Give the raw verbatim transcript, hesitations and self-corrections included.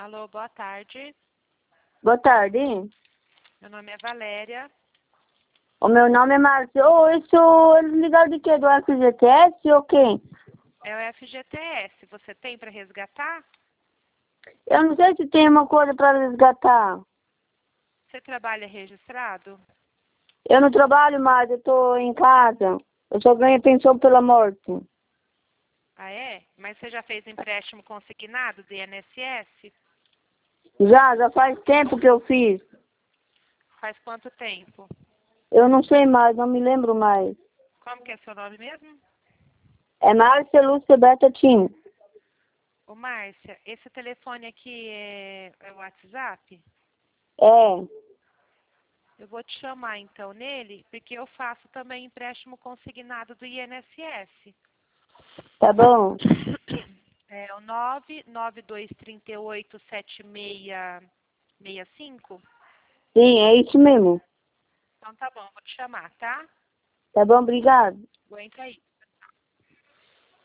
Alô, boa tarde. Boa tarde. Meu nome é Valéria. O meu nome é Márcio. Ô, isso, eles ligaram de quê? Do F G T S ou quem? É o F G T S. Você tem para resgatar? Eu não sei se tem uma coisa para resgatar. Você trabalha registrado? Eu não trabalho mais, eu tô em casa. Eu só ganho pensão pela morte. Ah, é? Mas você já fez empréstimo consignado do I N S S? Já, já faz tempo que eu fiz. Faz quanto tempo? Eu não sei mais, não me lembro mais. Como que é seu nome mesmo? É Márcia Lúcia Beta Tim. Ô, Márcia, esse telefone aqui é, é o WhatsApp? É, Eu vou te chamar então nele, porque eu faço também empréstimo consignado do I N S S. tá bom. É o nove nove dois três oito sete seis seis cinco. Sim, é isso mesmo. Então tá bom, vou te chamar, tá? Tá bom, obrigado. Aguenta aí.